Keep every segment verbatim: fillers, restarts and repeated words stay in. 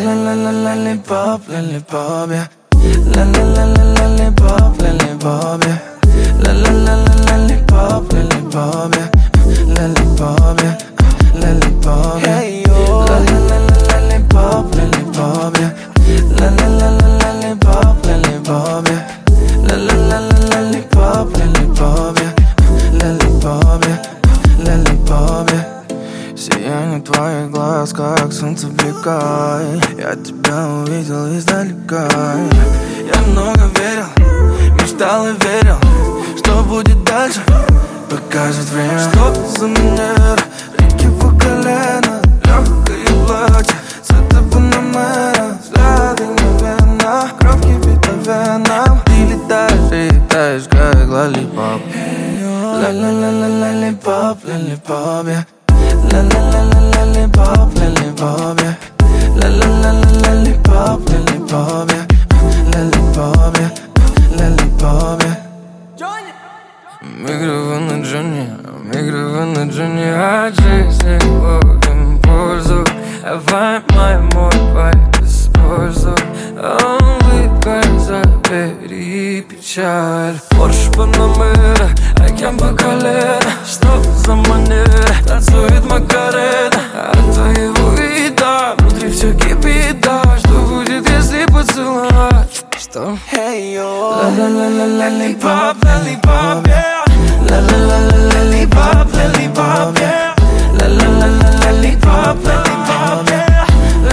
la la la lollipop, lollipop, yeah. La la la la lollipop, lollipop, yeah. La la la la lollipop, lollipop, yeah. Lollipop, yeah. Lollipop, yeah. Hey yo. La la la la lollipop, lollipop, yeah. La la la la lollipop, lollipop, yeah. La la la la lollipop, lollipop, yeah. Lollipop, yeah. Lollipop, yeah. Сияние твоих глаз, как солнце в века. Я тебя увидел издалека. Я много верил, мечтал и верил, что будет дальше, покажет время. Что за манера, реки по колено, легкое платье, цвета панамера, взгляды мгновенно, кровь кипит по венам. Ты летаешь и летаешь, как лоллипоп. Ла-ла-ла-ла лоллипоп, лоллипоп, yeah. La la la la lollipop, lollipop, yeah. La la la la lollipop, lollipop, yeah. Lollipop, yeah. Lollipop, yeah. Микрофон на Джонни, микрофон на Джонни, от жизни ловим пользу. Давай мой мой используй. Улыбкой забери печаль. Порш Панамера, океан по колено. Что за манера, танцует Макарена. От твоего вида внутри все кипит, да. Что будет, если поцеловать? Что? Hey yo. La la la la lollipop, lollipop, yeah. La la la la lollipop, lollipop, yeah. La la la la lollipop, lollipop, yeah.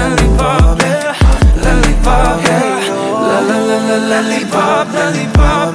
Lollipop, yeah. Lollipop, yeah. La la la la lollipop, lollipop.